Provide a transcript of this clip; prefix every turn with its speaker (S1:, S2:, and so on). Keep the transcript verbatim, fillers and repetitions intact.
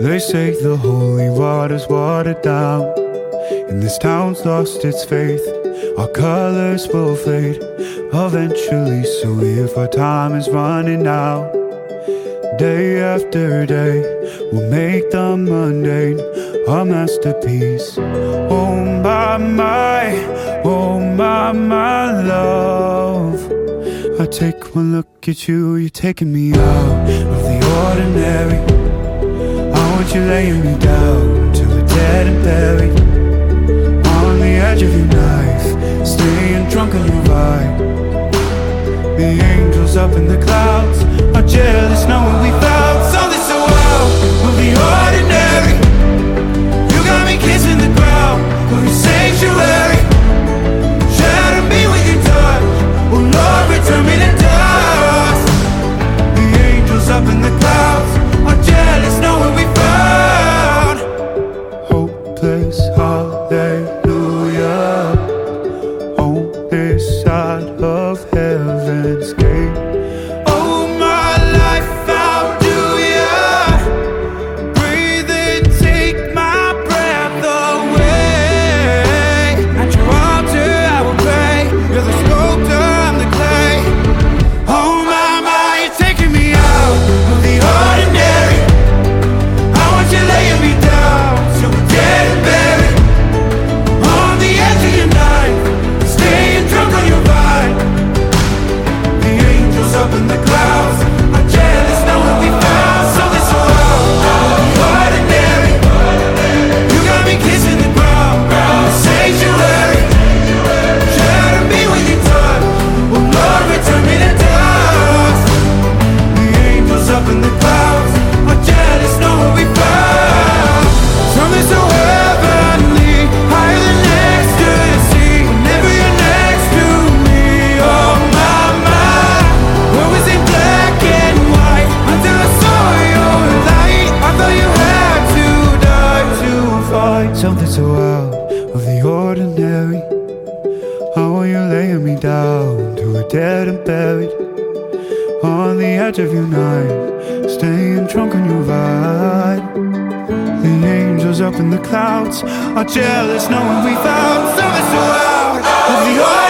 S1: They say the holy water's watered down, and this town's lost its faith. Our colors will fade eventually, so if our time is running out, day after day, we'll make the mundane our masterpiece. Oh my, my, oh my, my love, I take one look at you, you're taking me out of the ordinary. I want you laying me down till we're dead and buried, on the edge of your knife, staying drunk on your vibe. The angels up in the clouds are jealous knowing we found something so out of the ordinary. You got me kissing the ground of your sanctuary. Shatter me with your touch, oh Lord, return me to dust. The angels up in the clouds are jealous knowing we found hopeless hallelujah on this side of heaven's gate. Oh my life, how do ya breathe and take my breath away? At your altar I will pray, you're the sculptor, I'm the clay. Oh my, my, you're taking me out of the ordinary. I want you laying me down till we're dead and buried, on the edge of your knife, staying drunk on your vine. The angels up in the clouds are jealous knowing we found something so out of the ordinary. You got me kissing the ground, the sanctuary. Shatter me with your touch, oh Lord, return me to dust. The angels up in the clouds are jealous knowing we found something so heavenly, higher than ecstasy. Whenever you're next to me, oh my, my, what was in black and white until I saw your light? I thought you had to die to find something so out of the ordinary. How are you laying me down till we're dead and buried, on the edge of your night, staying drunk on your vibe. The angels up in the clouds are jealous knowing we found something so out of the ordinary.